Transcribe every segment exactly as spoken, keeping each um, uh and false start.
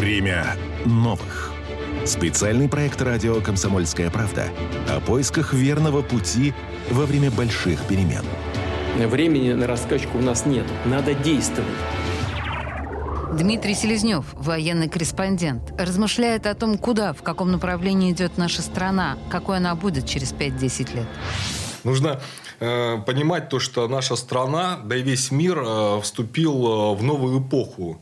Время новых. Специальный проект радио «Комсомольская правда» о поисках верного пути во время больших перемен. Времени на раскачку у нас нет. Надо действовать. Дмитрий Селезнев, военный корреспондент, размышляет о том, куда, в каком направлении идет наша страна, какой она будет через пять-десять лет. Нужно э, понимать то, что наша страна, да и весь мир э, вступил в новую эпоху.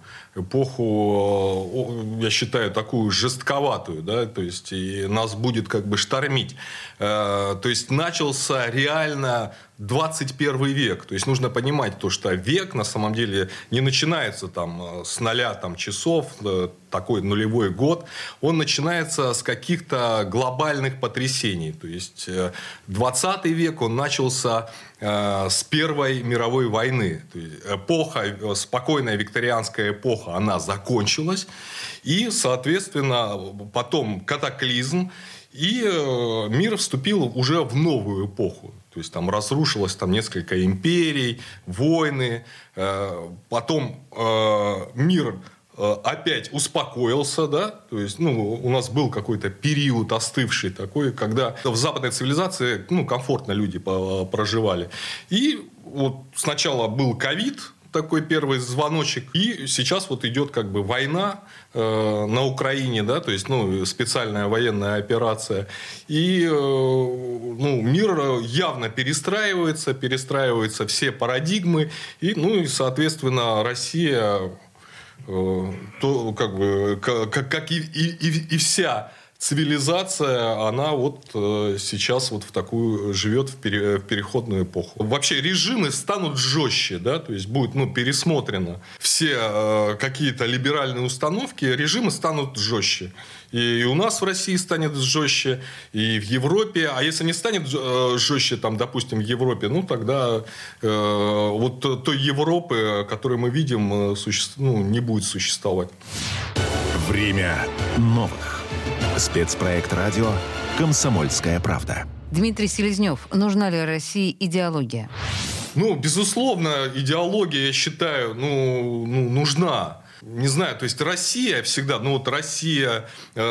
Эпоху, э, я считаю, такую жестковатую. Да? То есть, и нас будет как бы штормить. Э, то есть, начался реально двадцать первый век. То есть, нужно понимать то, что век на самом деле не начинается там, с ноля там, часов, такой нулевой год. Он начинается с каких-то глобальных потрясений. То есть, двадцатый век он начался э, с Первой мировой войны. То есть, эпоха, спокойная викторианская эпоха, она закончилась. И, соответственно, потом катаклизм. И э, мир вступил уже в новую эпоху. То есть, там разрушилось там, несколько империй, войны. Э, потом э, мир э, опять успокоился. Да? То есть, ну, у нас был какой-то период остывший такой, когда в западной цивилизации ну, комфортно люди проживали. И вот сначала был ковид, такой первый звоночек. И сейчас вот идет как бы война э, на Украине, да, то есть ну, специальная военная операция. И э, ну, мир явно перестраивается, перестраиваются все парадигмы. И, ну, и, соответственно, Россия, э, то, как, бы, как, как и, и, и вся цивилизация, она вот э, сейчас вот в такую живет в, пере, в переходную эпоху. Вообще режимы станут жестче, да, то есть будет ну, пересмотрено все э, какие-то либеральные установки, режимы станут жестче. И у нас в России станет жестче, и в Европе. А если не станет жестче, там, допустим, в Европе, ну, тогда э, вот той Европы, которую мы видим, суще... ну, не будет существовать. Время новых. Спецпроект радио «Комсомольская правда». Дмитрий Селезнев, нужна ли России идеология? Ну, безусловно, идеология, я считаю, ну, ну, нужна. Не знаю, то есть Россия всегда, ну вот Россия, э,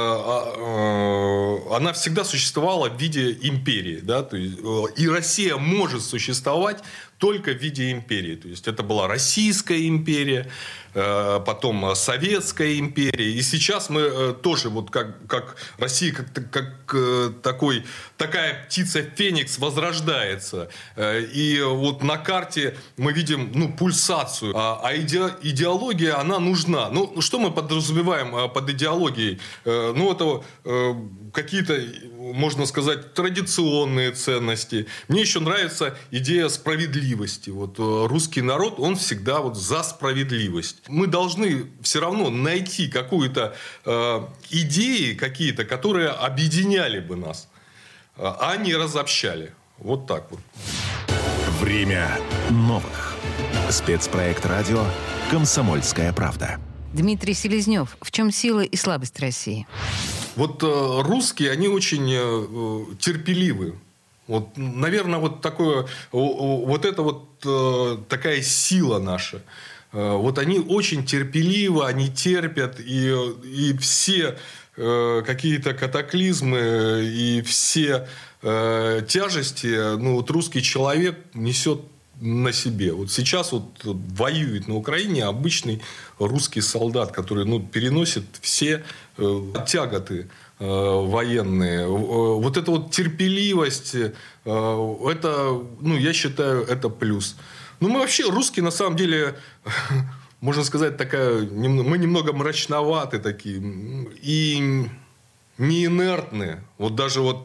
э, она всегда существовала в виде империи, да, то есть, э, и Россия может существовать только в виде империи. То есть это была Российская империя, э, потом Советская империя, и сейчас мы э, тоже вот как, как Россия как, как э, такой, такая птица Феникс возрождается, э, и вот на карте мы видим ну, пульсацию, а, а иде, идеология она нужна. Ну что мы подразумеваем под идеологией? Э, ну это э, какие-то, можно сказать, традиционные ценности. Мне еще нравится идея справедливости. Вот русский народ, он всегда вот за справедливость. Мы должны все равно найти какую-то э, идеи какие-то, которые объединяли бы нас, а не разобщали. Вот так вот. Время новых. Спецпроект радио «Комсомольская правда». Дмитрий Селезнев, в чем сила и слабость России? Вот э, русские, они очень э, терпеливы. Вот, наверное, вот такое, вот это вот э, такая сила наша. Э, вот они очень терпеливы, они терпят, и, и все э, какие-то катаклизмы, и все э, тяжести, ну, вот русский человек несет на себе. Вот сейчас вот воюет на Украине обычный русский солдат, который ну, переносит все э, тяготы э, военные. Вот эта вот терпеливость, э, это, ну, я считаю, это плюс. Ну, мы вообще, русские, на самом деле, можно сказать, такая, мы немного мрачноваты такие. И не инертные. Вот даже вот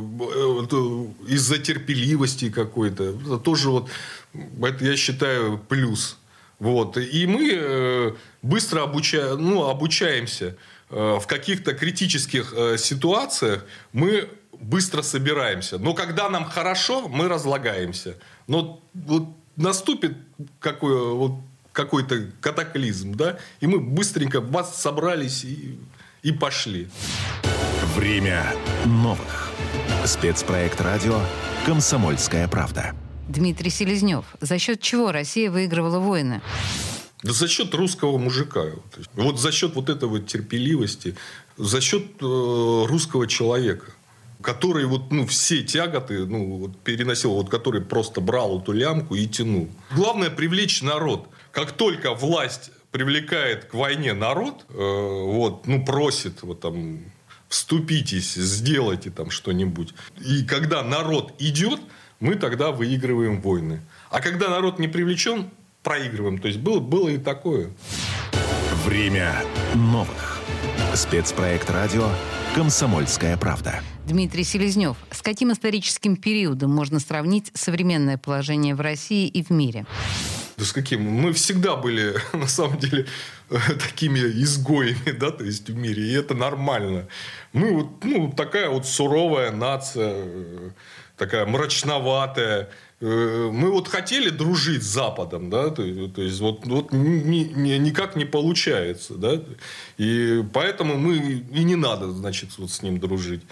э, из-за терпеливости какой-то. Это тоже вот, это, я считаю, плюс. Вот. И мы э, быстро обуча... ну, обучаемся. Э, в каких-то критических э, ситуациях мы быстро собираемся. Но когда нам хорошо, мы разлагаемся. Но вот наступит какой, вот, какой-то катаклизм, да, и мы быстренько вас собрались и, и пошли. Время новых. Спецпроект радио «Комсомольская правда». Дмитрий Селезнев, за счет чего Россия выигрывала войны? Да за счет русского мужика. Вот за счет вот этой вот терпеливости, за счет э, русского человека, который вот, ну, все тяготы ну, вот, переносил, вот, который просто брал эту лямку и тянул. Главное привлечь народ. Как только власть привлекает к войне народ, э, вот, ну, просит вот, там, вступитесь, сделайте там что-нибудь. И когда народ идет, мы тогда выигрываем войны. А когда народ не привлечен, проигрываем. То есть было, было и такое. Время новых. Спецпроект радио «Комсомольская правда». Дмитрий Селезнев. С каким историческим периодом можно сравнить современное положение в России и в мире? Да с каким? Мы всегда были, на самом деле, такими изгоями, да, то есть в мире. И это нормально. Мы вот, ну, такая вот суровая нация, такая мрачноватая. Мы вот хотели дружить с Западом, да, то, то есть вот, вот ни, ни, никак не получается, да, и поэтому мы и не надо, значит, вот с ним дружить.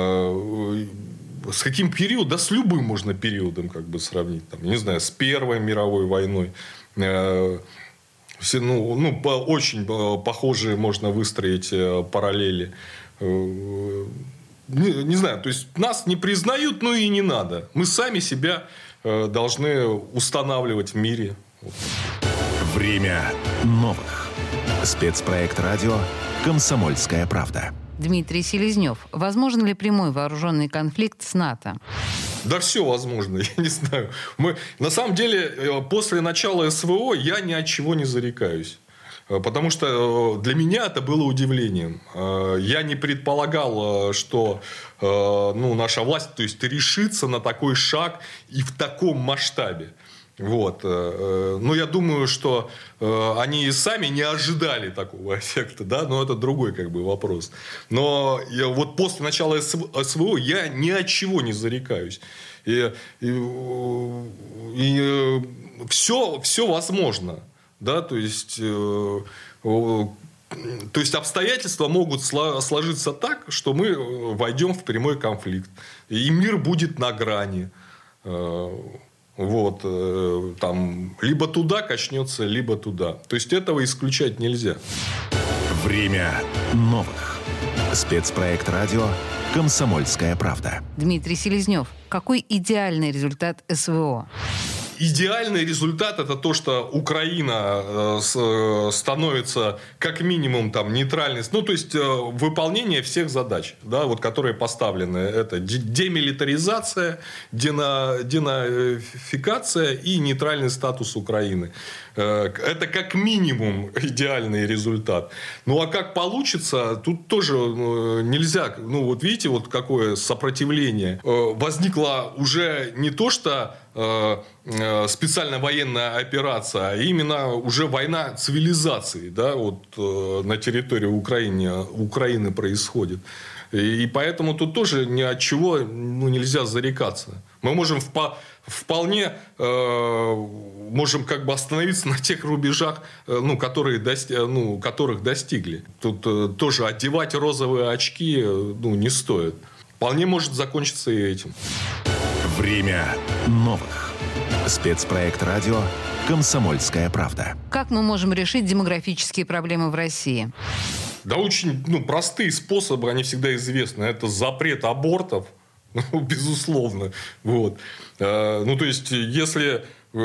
С каким периодом? Да с любым можно периодом как бы сравнить, там, не знаю, с Первой мировой войной. Все, ну, ну, очень похожие можно выстроить параллели. Не, не знаю, то есть нас не признают, ну и не надо. Мы сами себя должны устанавливать в мире. Время новых. Спецпроект радио «Комсомольская правда». Дмитрий Селезнев. Возможен ли прямой вооруженный конфликт с НАТО? Да все возможно, я не знаю. Мы, на самом деле, после начала СВО я ни от чего не зарекаюсь. Потому что для меня это было удивлением. Я не предполагал, что ну, наша власть, то есть, решится на такой шаг и в таком масштабе. Вот. Но я думаю, что они и сами не ожидали такого эффекта, да? Но это другой как бы вопрос. Но я, вот после начала СВО я ни от чего не зарекаюсь. И, и, и все, все возможно. Да, то есть, э, э, то есть обстоятельства могут сложиться так, что мы войдем в прямой конфликт. И мир будет на грани. Э, вот, э, там, либо туда качнется, либо туда. То есть этого исключать нельзя. Время новых. Спецпроект радио «Комсомольская правда». Дмитрий Селезнев. Какой идеальный результат СВО? Идеальный результат – это то, что Украина становится как минимум там нейтральной, ну то есть выполнение всех задач, да, вот, которые поставлены. Это демилитаризация, денацификация и нейтральный статус Украины. Это как минимум идеальный результат. Ну а как получится, тут тоже нельзя. Ну вот видите, вот какое сопротивление возникло уже не то, что специальная военная операция, а именно уже война цивилизаций, да, вот, на территории Украины, Украины происходит. И поэтому тут тоже ни от чего ну, нельзя зарекаться. Мы можем вполне э, можем как бы остановиться на тех рубежах, ну, которые дости, ну, которых достигли. Тут э, тоже одевать розовые очки ну, не стоит. Вполне может закончиться и этим. Время новых. Спецпроект радио «Комсомольская правда». Как мы можем решить демографические проблемы в России? Да очень ну, простые способы, они всегда известны. Это запрет абортов, ну, безусловно. Вот. Ну, то есть, если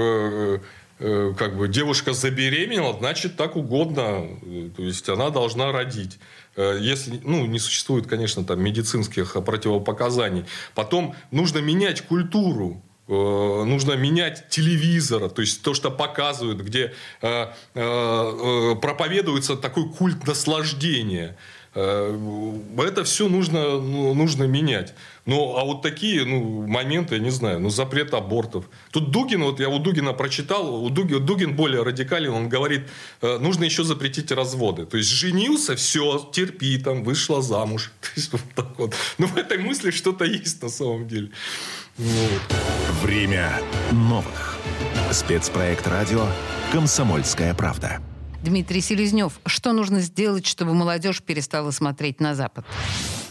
как бы, девушка забеременела, значит, так угодно. То есть, она должна родить. Если, ну, не существует, конечно, там, медицинских противопоказаний. Потом нужно менять культуру. Нужно менять телевизор, то есть то, что показывают, где э, э, проповедуется такой культ наслаждения. Э, это все нужно, ну, нужно менять. Ну, а вот такие ну, моменты, я не знаю, ну, запрет абортов. Тут Дугин, вот я у Дугина прочитал, у Дугин, Дугин более радикален, он говорит, э, нужно еще запретить разводы. То есть, женился, все, терпи, там, вышла замуж. То есть, вот так вот. Но в этой мысли что-то есть на самом деле. Вот. Время новых. Спецпроект радио «Комсомольская правда». Дмитрий Селезнев. Что нужно сделать, чтобы молодежь перестала смотреть на Запад?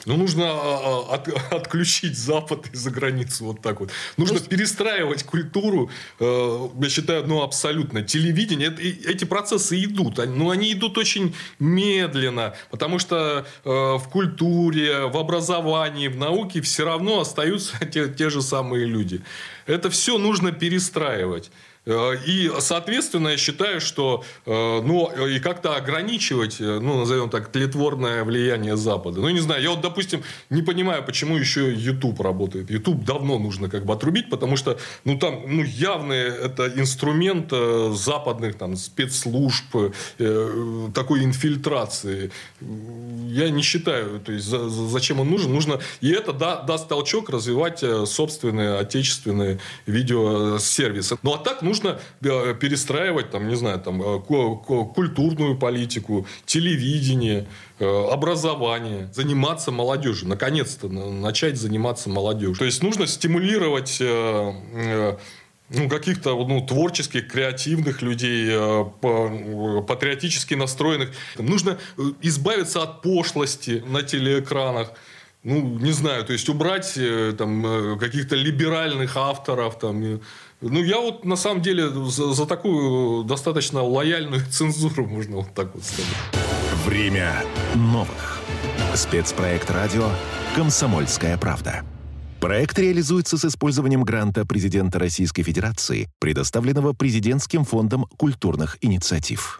Ну, нужно от, отключить Запад и за границу вот так вот. Нужно есть... перестраивать культуру, я считаю, ну, абсолютно. Телевидение, это, эти процессы идут. Но ну, они идут очень медленно, потому что в культуре, в образовании, в науке все равно остаются те, те же самые люди. Это все нужно перестраивать. И, соответственно, я считаю, что ну, и как-то ограничивать, ну, назовем так, тлетворное влияние Запада. Ну, не знаю, я вот, допустим, не понимаю, почему еще YouTube работает. YouTube давно нужно как бы отрубить, потому что ну, там ну, явно это инструмент западных там, спецслужб, такой инфильтрации. Я не считаю, то есть, зачем он нужен. Нужно, и это да, даст толчок развивать собственные отечественные видеосервисы. Ну, а так нужно перестраивать, там, не знаю, там, культурную политику, телевидение, образование, заниматься молодежью. Наконец-то начать заниматься молодежью. То есть, нужно стимулировать ну, каких-то ну, творческих, креативных людей, патриотически настроенных. Нужно избавиться от пошлости на телеэкранах. Ну, не знаю, то есть, убрать там, каких-то либеральных авторов. Там. Ну, я вот, на самом деле, за, за такую достаточно лояльную цензуру, можно вот так вот сказать. Время новых. Спецпроект радио «Комсомольская правда». Проект реализуется с использованием гранта президента Российской Федерации, предоставленного Президентским фондом культурных инициатив.